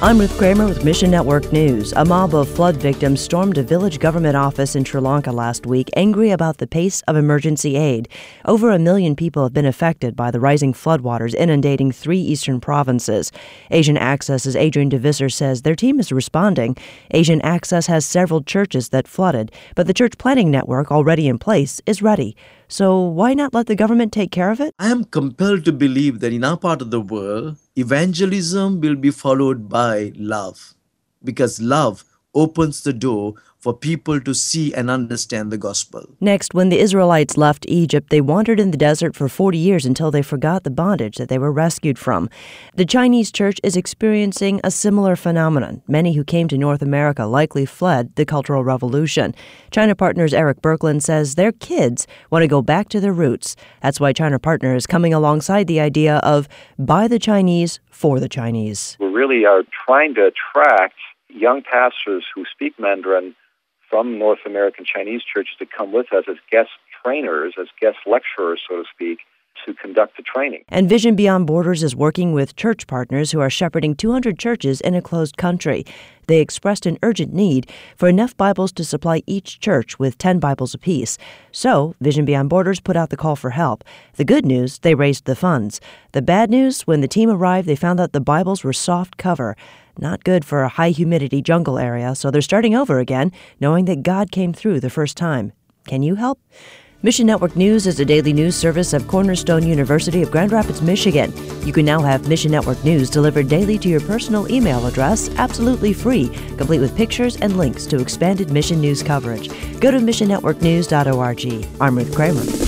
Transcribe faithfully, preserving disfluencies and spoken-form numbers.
I'm Ruth Kramer with Mission Network News. A mob of flood victims stormed a village government office in Sri Lanka last week, angry about the pace of emergency aid. Over a million people have been affected by the rising floodwaters inundating three eastern provinces. Asian Access's Adrian DeVisser says their team is responding. Asian Access has several churches that flooded, but the church planning network already in place is ready. So why not let the government take care of it? I am compelled to believe that in our part of the world, evangelism will be followed by love, because love opens the door for people to see and understand the gospel. Next, when the Israelites left Egypt, they wandered in the desert for forty years until they forgot the bondage that they were rescued from. The Chinese church is experiencing a similar phenomenon. Many who came to North America likely fled the Cultural Revolution. China Partners Eric Berkland says their kids want to go back to their roots. That's why China Partners is coming alongside the idea of by the Chinese, for the Chinese. We really are trying to attract young pastors who speak Mandarin from North American Chinese churches to come with us as guest trainers, as guest lecturers, so to speak, to conduct the training. And Vision Beyond Borders is working with church partners who are shepherding two hundred churches in a closed country. They expressed an urgent need for enough Bibles to supply each church with ten Bibles apiece. So Vision Beyond Borders put out the call for help. The good news, they raised the funds. The bad news, when the team arrived, they found out the Bibles were soft cover. Not good for a high-humidity jungle area, so they're starting over again, knowing that God came through the first time. Can you help? Mission Network News is a daily news service of Cornerstone University of Grand Rapids, Michigan. You can now have Mission Network News delivered daily to your personal email address, absolutely free, complete with pictures and links to expanded mission news coverage. Go to mission network news dot org. I'm Ruth Kramer.